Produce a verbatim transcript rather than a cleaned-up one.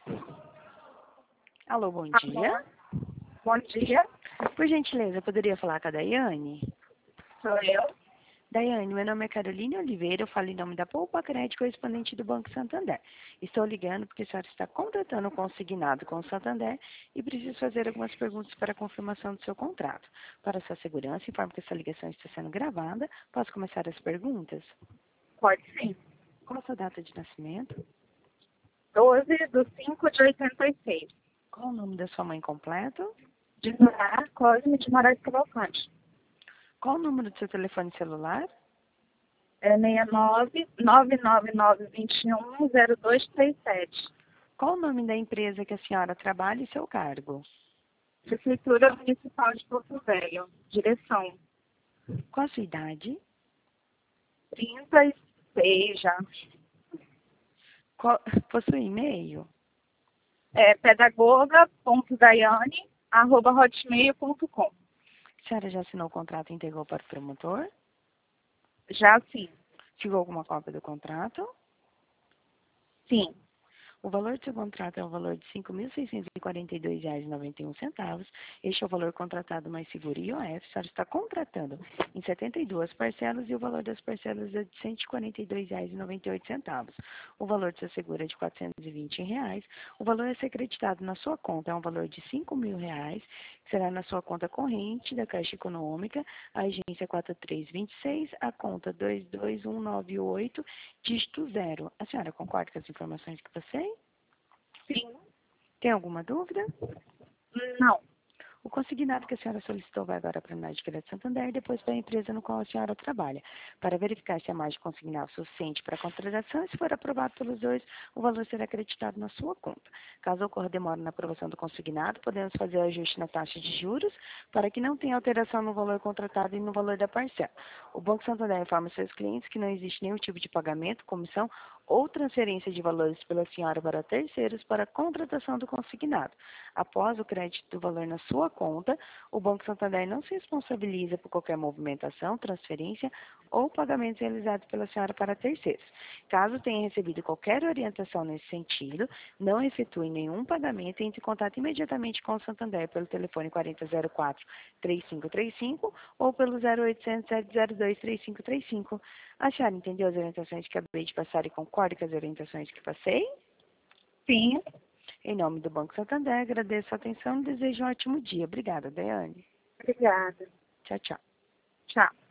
Alô, bom dia. Alô. Bom dia, Por gentileza, eu poderia falar com a Daiane? sou eu. Daiane, meu nome é Carolina Oliveira, eu falo em nome da Poupa Crédito, correspondente do Banco Santander. Estou ligando porque a senhora está contratando um consignado com o Santander e preciso fazer algumas perguntas para a confirmação do seu contrato. Para sua segurança, informo que essa ligação está sendo gravada. Posso começar as perguntas? Pode sim. Qual a sua data de nascimento? doze de cinco de oitenta e seis. Qual o nome da sua mãe completo? De Morar, Cosme de Moraes Cavalcante. Qual o número do seu telefone celular? É seis nove nove nove nove dois um zero dois três sete. Qual o nome da empresa que a senhora trabalha e seu cargo? Prefeitura Municipal de Porto Velho. Direção Qual a sua idade? trinta e seis já. Qual... Possui e-mail? É pedagoga ponto daiane arroba hotmail ponto com. A senhora já assinou o contrato e entregou para o promotor? Já sim. Chegou alguma cópia do contrato? Sim. O valor do seu contrato é o valor de cinco mil seiscentos e quarenta e dois reais e noventa e um centavos. Este é o valor contratado mais seguro I O F. A senhora está contratando em setenta e duas parcelas e o valor das parcelas é de cento e quarenta e dois reais e noventa e oito centavos. O valor do seu seguro é de quatrocentos e vinte reais. O valor a ser creditado na sua conta é um valor de cinco mil reais, que será na sua conta corrente da Caixa Econômica, a agência quatro três dois seis, a conta dois dois um nove oito, dígito zero. A senhora concorda com as informações que passei? Sim. Tem alguma dúvida? Não. O consignado que a senhora solicitou vai agora para a Margem de Santander e depois para a empresa no qual a senhora trabalha, para verificar se a margem consignada é suficiente para a contratação e, se for aprovado pelos dois, o valor será acreditado na sua conta. Caso ocorra demora na aprovação do consignado, podemos fazer o ajuste na taxa de juros para que não tenha alteração no valor contratado e no valor da parcela. O Banco Santander informa seus clientes que não existe nenhum tipo de pagamento, comissão ou transferência de valores pela senhora para terceiros para a contratação do consignado. Após o crédito do valor na sua conta, o Banco Santander não se responsabiliza por qualquer movimentação, transferência ou pagamentos realizados pela senhora para terceiros. Caso tenha recebido qualquer orientação nesse sentido, não efetue nenhum pagamento e entre em contato imediatamente com o Santander pelo telefone quarenta zero quatro, três cinco três cinco ou pelo zero oitocentos, sete zero dois, três cinco três cinco. A senhora entendeu as orientações que acabei de passar e concorda com as orientações que passei? Sim. Em nome do Banco Santander, agradeço a atenção e desejo um ótimo dia. Obrigada, Daiane. Obrigada. Tchau, tchau. Tchau.